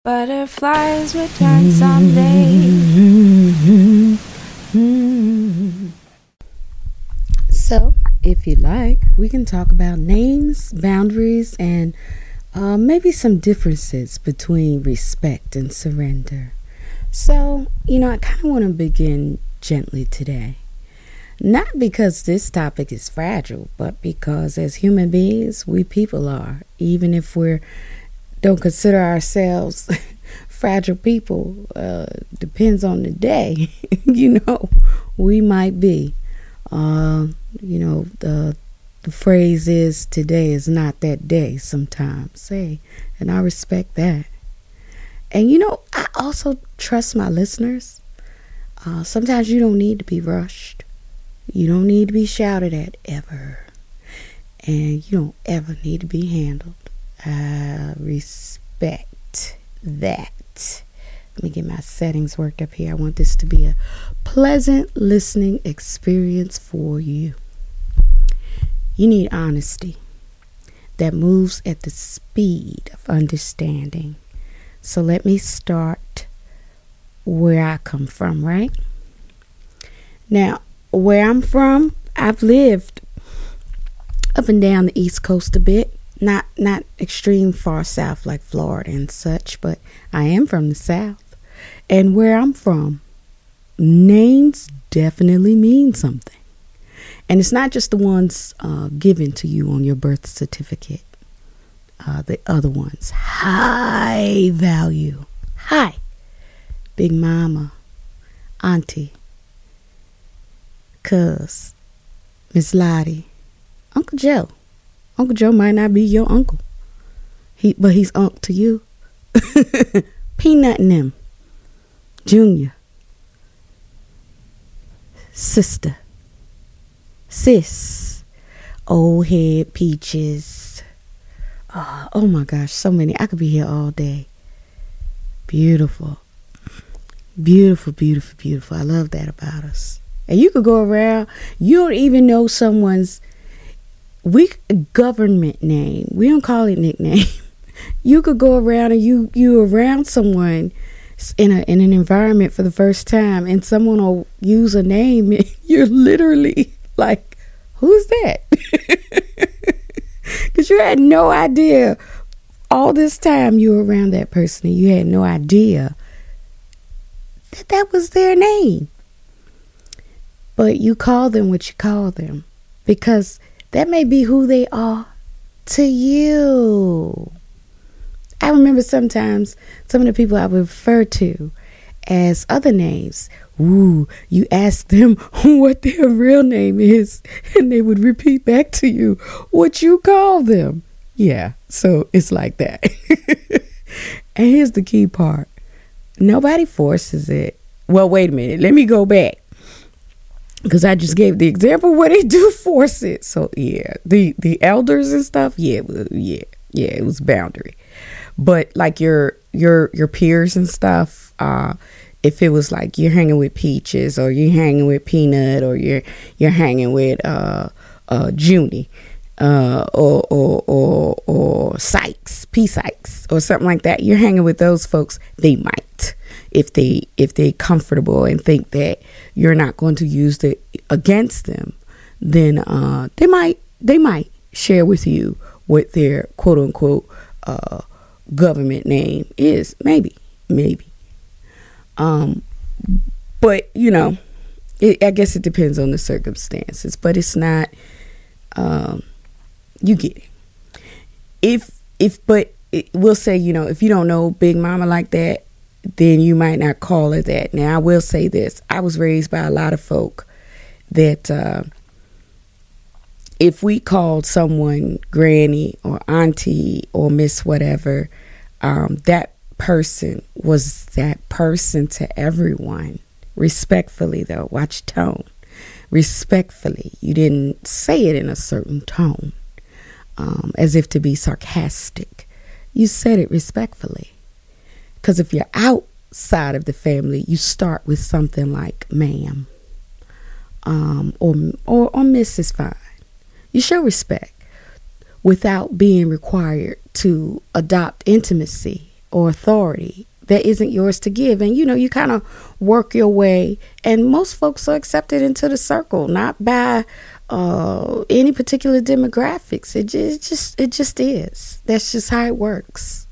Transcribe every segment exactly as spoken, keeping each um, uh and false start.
Butterflies return someday. So, if you like, we can talk about names, boundaries, and uh, maybe some differences between respect and surrender. So, you know, I kind of want to begin gently today. Not because this topic is fragile, but because as human beings, we people are, even if we're don't consider ourselves fragile people. Uh, depends on the day. you know, we might be. Uh, you know, the the phrase is today is not that day sometimes. Hey, and I respect that. And you know, I also trust my listeners. Uh, sometimes you don't need to be rushed. You don't need to be shouted at ever. And you don't ever need to be handled. I respect that. Let me get my settings worked up here. I want this to be a pleasant listening experience for you. You need honesty that moves at the speed of understanding. So let me start where I come from, right? Now, where I'm from, I've lived up and down the East Coast a bit. Not not extreme far south like Florida and such, but I am from the South. And where I'm from, names definitely mean something. And it's not just the ones uh, given to you on your birth certificate. Uh, the other ones, high value. Hi, Big Mama, Auntie, Cuz, Miss Lottie, Uncle Joe. Uncle Joe might not be your uncle, he but he's uncle to you. Peanut and them, Junior, Sister, Sis, Old Head Peaches. Oh, oh my gosh, so many. I could be here all day. Beautiful, beautiful, beautiful, beautiful. I love that about us. And you could go around, you don't even know someone's we government name. We don't call it nickname. You could go around and you you around someone in a in an environment for the first time, and someone will use a name, and you're literally like, "Who's that?" Because you had no idea all this time you were around that person, and you had no idea that that was their name. But you call them what you call them because that may be who they are to you. I remember sometimes some of the people I would refer to as other names. Ooh, you ask them what their real name is, and they would repeat back to you what you call them. Yeah, so it's like that. And here's the key part. Nobody forces it. Well, wait a minute. Let me go back. Because I just gave the example where they do force it. So, yeah, the, the elders and stuff, yeah, yeah, yeah, it was boundary. But like your your your peers and stuff, uh, if it was like you're hanging with Peaches or you're hanging with Peanut or you're you're hanging with uh, uh, Junie uh, or, or, or, or Sykes, P. Sykes or something like that, you're hanging with those folks, they might. If they if they comfortable and think that you're not going to use it against them, then uh, they might they might share with you what their quote unquote uh, government name is. Maybe, maybe. Um, but you know, it, I guess it depends on the circumstances. But it's not. Um, you get it. If if but it, we'll say, you know, if you don't know Big Mama like that, then you might not call her that. Now, I will say this. I was raised by a lot of folk that uh, if we called someone granny or auntie or miss whatever, um, that person was that person to everyone. Respectfully, though. Watch tone. Respectfully. You didn't say it in a certain tone, um, as if to be sarcastic. You said it respectfully. Because if you're outside of the family, you start with something like ma'am um, or, or, or miss is fine. You show respect without being required to adopt intimacy or authority that isn't yours to give. And, you know, you kind of work your way. And most folks are accepted into the circle, not by uh, any particular demographics. It just, it just, it just is. That's just how it works.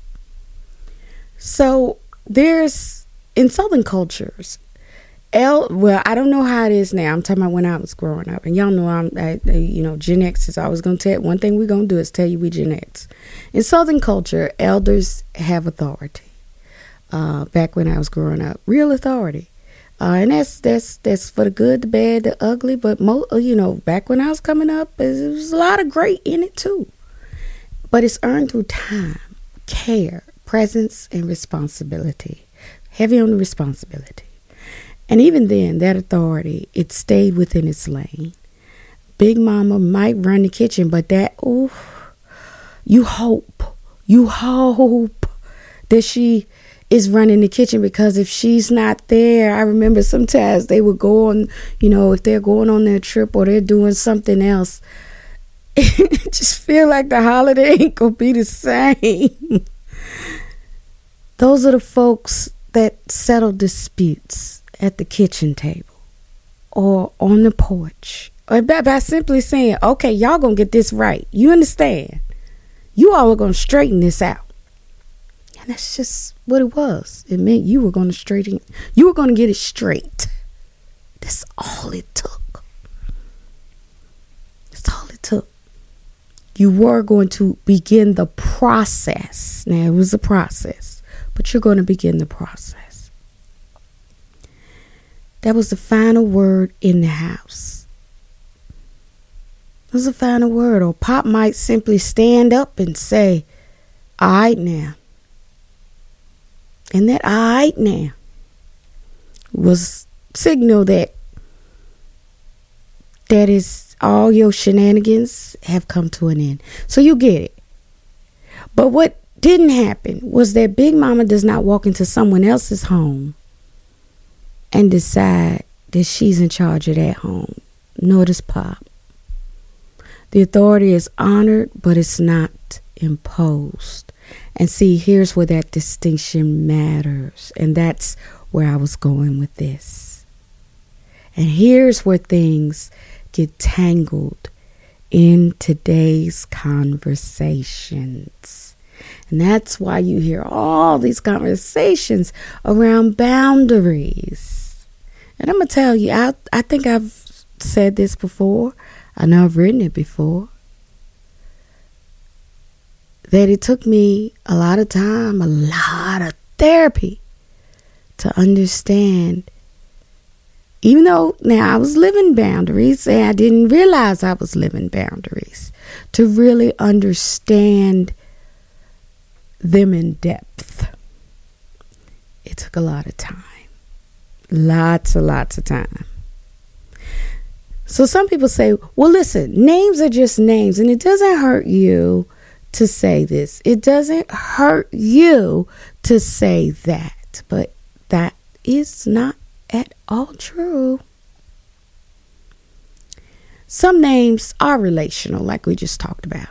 So there's, in Southern cultures, L, well, I don't know how it is now. I'm talking about when I was growing up. And y'all know I'm, I, I, you know, Gen X is always going to tell, one thing we're going to do is tell you we Gen X. In Southern culture, elders have authority. Uh, back when I was growing up, real authority. Uh, and that's, that's, that's for the good, the bad, the ugly. But, mo- you know, back when I was coming up, there was a lot of great in it too. But it's earned through time, care, presence, and responsibility. Heavy on the responsibility. And even then, that authority, it stayed within its lane. Big Mama might run the kitchen, but that, ooh, you hope, you hope that she is running the kitchen, because if she's not there, I remember sometimes they would go on, you know, if they're going on their trip or they're doing something else, it just feel like the holiday ain't gonna be the same. Those are the folks that settle disputes at the kitchen table or on the porch, or by, by simply saying, okay, y'all gonna get this right. You understand? You all are gonna straighten this out. And that's just what it was. It meant you were gonna straighten, you were gonna get it straight. That's all it took. That's all it took. You were going to begin the process. Now, it was a process, but you're going to begin the process. That was the final word in the house. It was the final word. Or Pop might simply stand up and say, all right now. And that all right now was signal that that is all your shenanigans have come to an end. So you get it. But what didn't happen was that Big Mama does not walk into someone else's home and decide that she's in charge of that home. Nor does Pop. The authority is honored, but it's not imposed. And see, here's where that distinction matters. And that's where I was going with this. And here's where things get tangled in today's conversations. And that's why you hear all these conversations around boundaries. And I'm going to tell you, I, I think I've said this before. I know I've written it before. That it took me a lot of time, a lot of therapy to understand. Even though now I was living boundaries and I didn't realize I was living boundaries, to really understand them in depth. It took a lot of time. Lots and lots of time. So some people say, well, listen, names are just names, and it doesn't hurt you to say this. It doesn't hurt you to say that. But that is not at all true. Some names are relational, like we just talked about.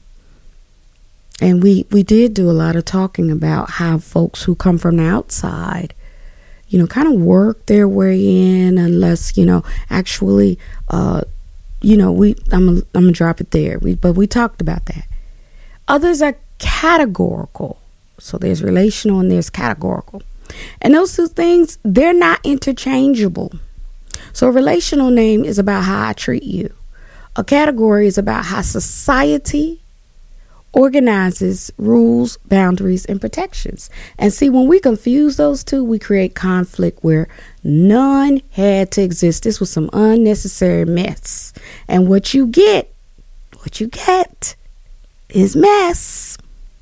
And we, we did do a lot of talking about how folks who come from the outside, you know, kind of work their way in, unless, you know, actually, uh, you know, we, I'm, I'm going to drop it there. We, but we talked about that. Others are categorical. So there's relational and there's categorical. And those two things, they're not interchangeable. So a relational name is about how I treat you. A category is about how society organizes rules, boundaries, and protections. And see, when we confuse those two, we create conflict where none had to exist. This was some unnecessary mess. And what you get, what you get is mess.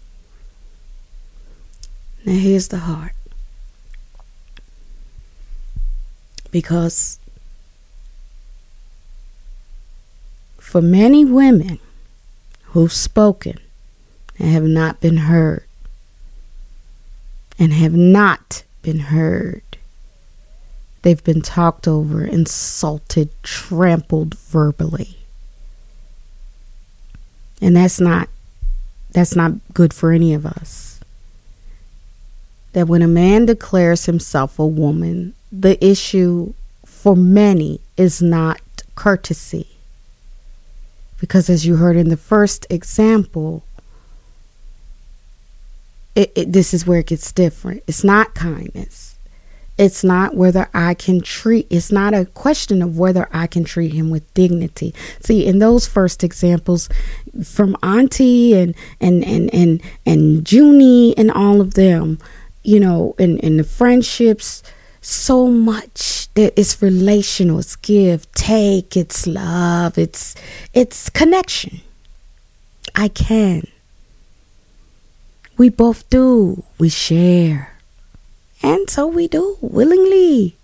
Now here's the heart. Because for many women who've spoken and have not been heard, and have not been heard, they've been talked over, insulted, trampled verbally. And that's not that's not good for any of us. that when a man declares himself a woman, the issue for many is not courtesy. Because as you heard in the first example, it, it, this is where it gets different. It's not kindness. It's not whether I can treat, it's not a question of whether I can treat him with dignity. See, in those first examples from Auntie and, and, and, and, and Junie and all of them, you know, and, and the friendships, so much that it's relational, it's give, take, it's love, it's, it's connection. I can. We both do. We share. And so we do, willingly.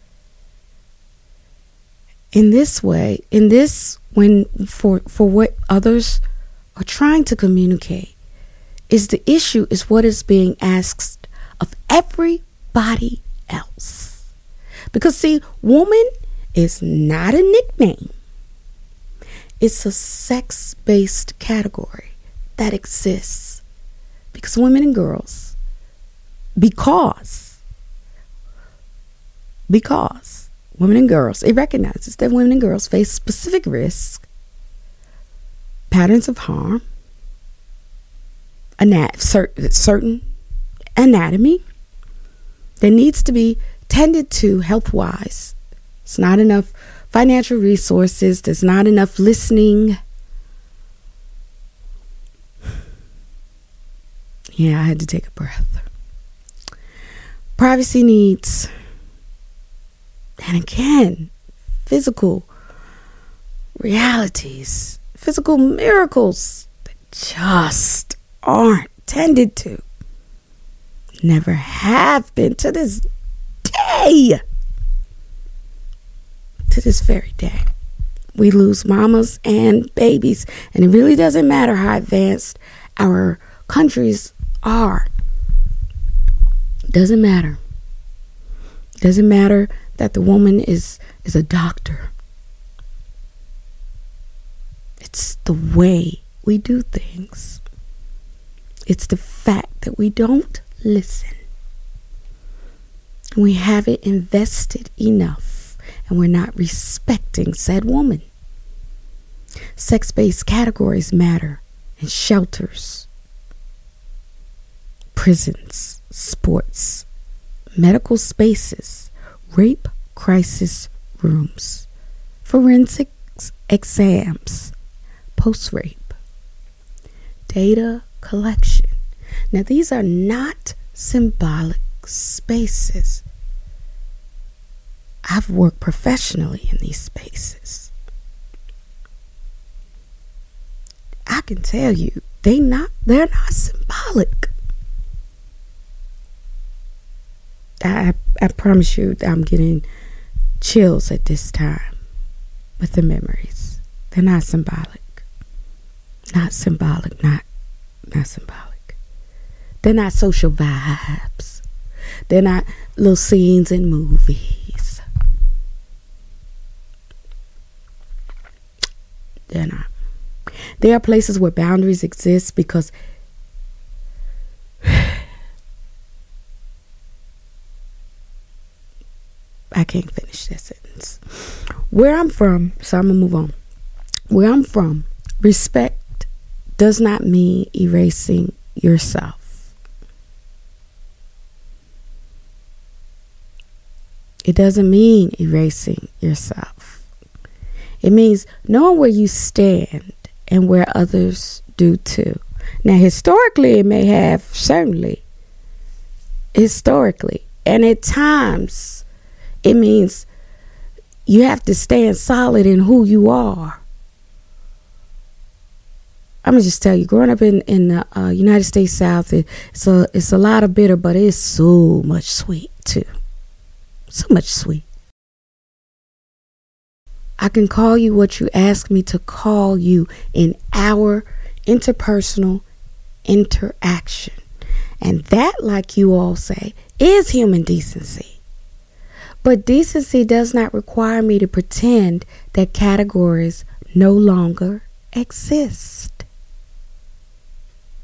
In this way, in this, when for for what others are trying to communicate, is the issue is what is being asked of everybody else. Because see, woman is not a nickname. It's a sex-based category that exists. Because women and girls Because, because women and girls, it recognizes that women and girls face specific risks, patterns of harm, anat- certain, certain anatomy that needs to be tended to health-wise. It's not enough financial resources. There's not enough listening. Yeah, I had to take a breath. Privacy needs, and again, physical realities, physical miracles that just aren't tended to. Never have been to this day. To this very day. We lose mamas and babies, and it really doesn't matter how advanced our countries are. Doesn't matter. Doesn't matter that the woman is is a doctor. It's the way we do things. It's the fact that we don't listen. We haven't invested enough, and we're not respecting said woman. Sex-based categories matter, and shelters, prisons, sports, medical spaces, rape crisis rooms, forensics exams, post-rape, data collection. Now, these are not symbolic spaces. I've worked professionally in these spaces. I can tell you, they not they're not symbolic. I, I promise you I'm getting chills at this time with the memories. They're not symbolic. Not symbolic, not, not symbolic. They're not social vibes. They're not little scenes in movies. They're not. There are places where boundaries exist because I can't finish that sentence. Where I'm from, so I'm going to move on. Where I'm from, respect does not mean erasing yourself. It doesn't mean erasing yourself. It means knowing where you stand and where others do too. Now, historically, it may have, certainly. Historically. And at times, it means you have to stand solid in who you are. I'm going to just tell you, growing up in, in the uh, United States South, it, it's, a, it's a lot of bitter, but it's so much sweet, too. So much sweet. I can call you what you ask me to call you in our interpersonal interaction. And that, like you all say, is human decency. But decency does not require me to pretend that categories no longer exist.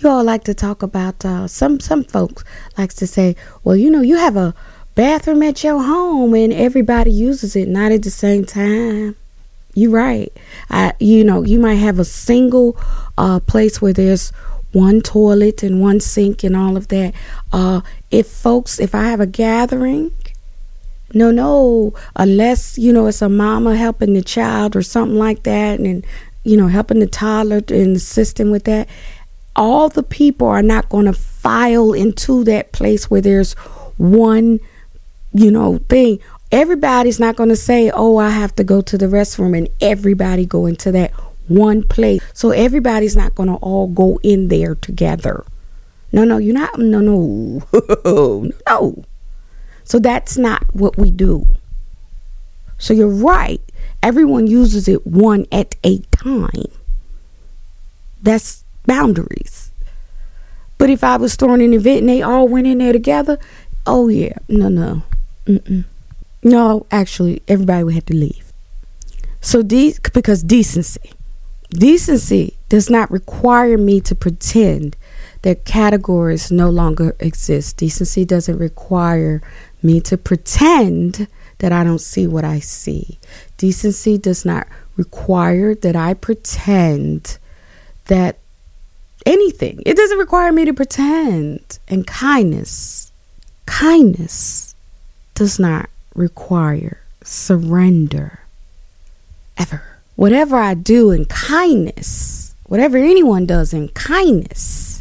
You all like to talk about, uh, some, some folks likes to say, well, you know, you have a bathroom at your home and everybody uses it, not at the same time. You're right. I, you know, you might have a single uh, place where there's one toilet and one sink and all of that. Uh, if folks, if I have a gathering, no, no, unless, you know, it's a mama helping the child or something like that, and, you know, helping the toddler and assisting with that, all the people are not going to file into that place where there's one, you know, thing. Everybody's not going to say, oh, I have to go to the restroom, and everybody go into that one place. So everybody's not going to all go in there together. No, no, you're not. No, no, no. So that's not what we do. So you're right. Everyone uses it one at a time. That's boundaries. But if I was throwing an event and they all went in there together, oh yeah, no, no. Mm-mm. No, actually, everybody would have to leave. So de- because decency. Decency does not require me to pretend that categories no longer exist. Decency doesn't require me to pretend that I don't see what I see. Decency does not require that I pretend that anything. It doesn't require me to pretend. And kindness, kindness does not require surrender ever. Whatever I do in kindness, whatever anyone does in kindness,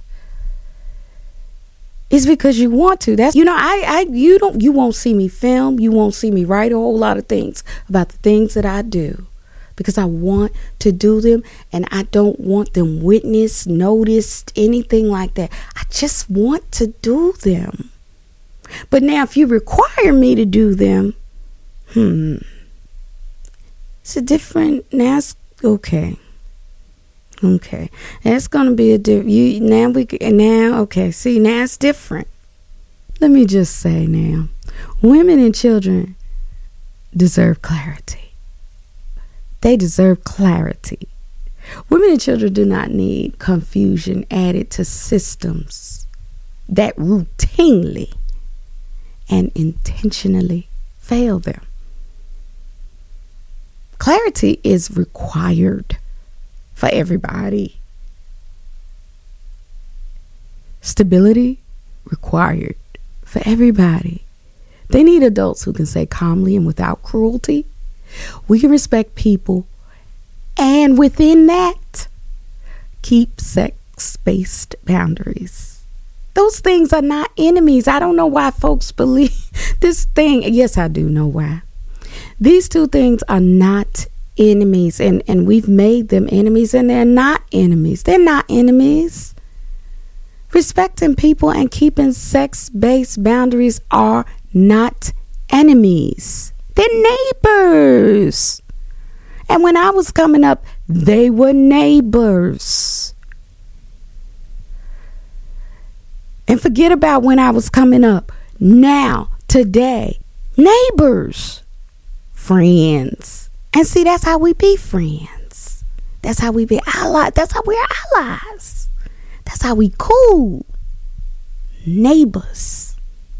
is because you want to. That's, you know, I, I, you don't, you won't see me film. You won't see me write a whole lot of things about the things that I do, because I want to do them, and I don't want them witnessed, noticed, anything like that. I just want to do them. But now, if you require me to do them, hmm, it's a different. Now, it's okay. Okay, that's gonna be a different. You now we now okay. See, now it's different. Let me just say now, women and children deserve clarity. They deserve clarity. Women and children do not need confusion added to systems that routinely and intentionally fail them. Clarity is required for everybody. Stability required for everybody. They need adults who can say calmly and without cruelty, we can respect people, and within that, keep sex-based boundaries. Those things are not enemies. I don't know why folks believe this thing. Yes, I do know why. These two things are not enemies, and, and we've made them enemies, and they're not enemies. They're not enemies. Respecting people and keeping sex-based boundaries are not enemies. They're neighbors. And when I was coming up, they were neighbors. And forget about when I was coming up. Now, today, neighbors, friends. And see, that's how we be friends. That's how we be allies. That's how we're allies. That's how we cool. Neighbors.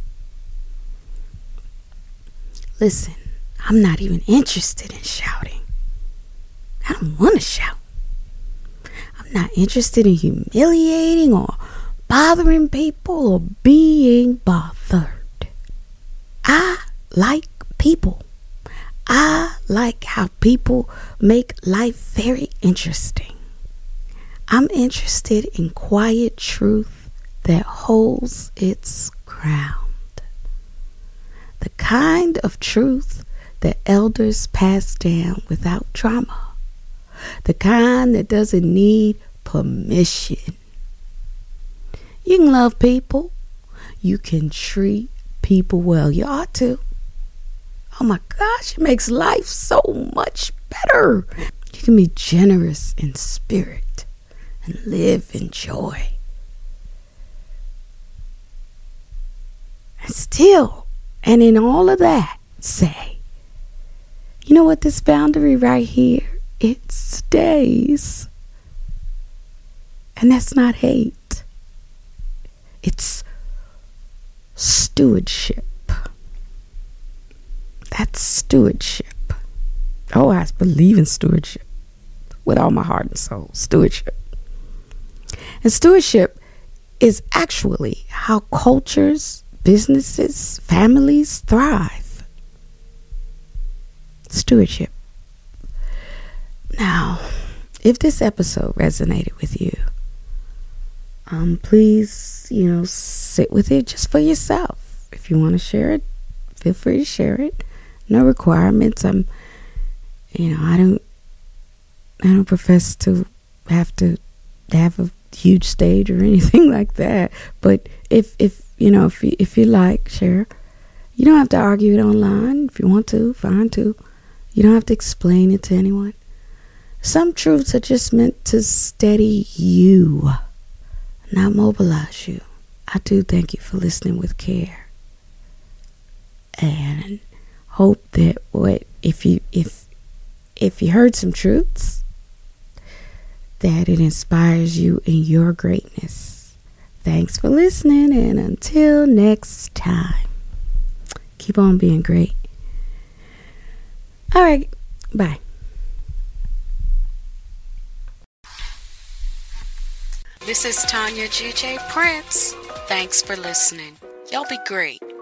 Listen, I'm not even interested in shouting. I don't want to shout. I'm not interested in humiliating or bothering people or being bothered. I like people. I like how people make life very interesting. I'm interested in quiet truth that holds its ground. The kind of truth that elders pass down without drama. The kind that doesn't need permission. You can love people. You can treat people well. You ought to. Oh my gosh, it makes life so much better. You can be generous in spirit and live in joy. And still, and in all of that, say, you know what, this boundary right here, it stays. And that's not hate. It's stewardship. That's stewardship. Oh, I believe in stewardship with all my heart and soul. Stewardship. And stewardship is actually how cultures, businesses, families thrive. Stewardship. Now, if this episode resonated with you, um, please, you know, sit with it just for yourself. If you want to share it, feel free to share it. No requirements. I'm, you know, I don't, I don't profess to have to have a huge stage or anything like that. But if, if you know, if you, if you like, share. You don't have to argue it online. If you want to, fine too. You don't have to explain it to anyone. Some truths are just meant to steady you, not mobilize you. I do thank you for listening with care, and hope that what if you if if you heard some truths, that it inspires you in your greatness. Thanks for listening, and until next time, keep on being great. All right, bye. This is Tanya G J Prince. Thanks for listening. Y'all be great.